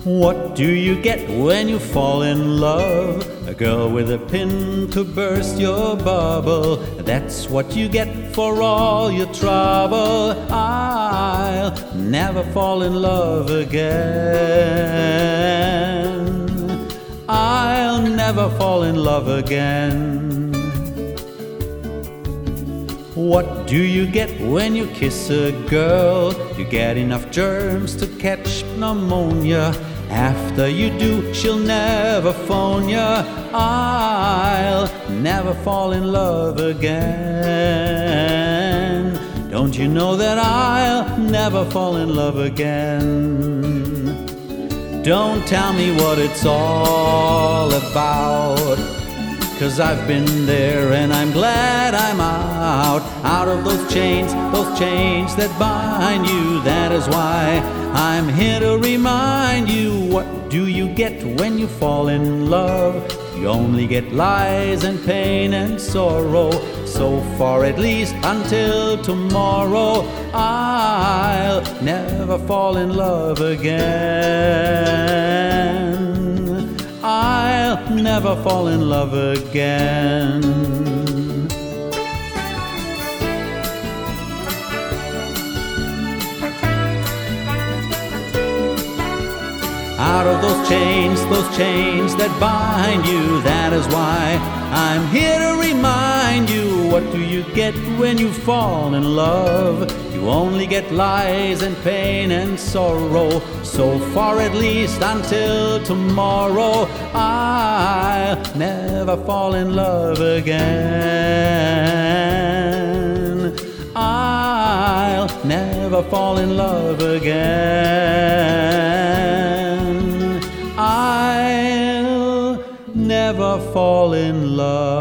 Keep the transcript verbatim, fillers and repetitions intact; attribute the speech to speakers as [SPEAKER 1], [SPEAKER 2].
[SPEAKER 1] What do you get when you fall in love? A girl with a pin to burst your bubble. That's what you get for all your trouble. I'll never fall in love again. I'll never fall in love again. What do you get when you kiss a girl? You get enough germs to catch pneumonia. After you do, she'll never phone ya. I'll never fall in love again. Don't you know that I'll never fall in love again? Don't tell me what it's all about, 'cause I've been there and I'm glad I'm out. Out of those chains, those chains that bind you. That is why I'm here to remind you. What do you get when you fall in love? You only get lies and pain and sorrow. So far, at least until tomorrow, I'll never fall in love again. I'll never fall in love again. Out of those chains, those chains that bind you. That is why I'm here to remind you. What do you get when you fall in love? You only get lies and pain and sorrow. So far, at least until tomorrow, I'll never fall in love again. I'll never fall in love again. I'll never fall in love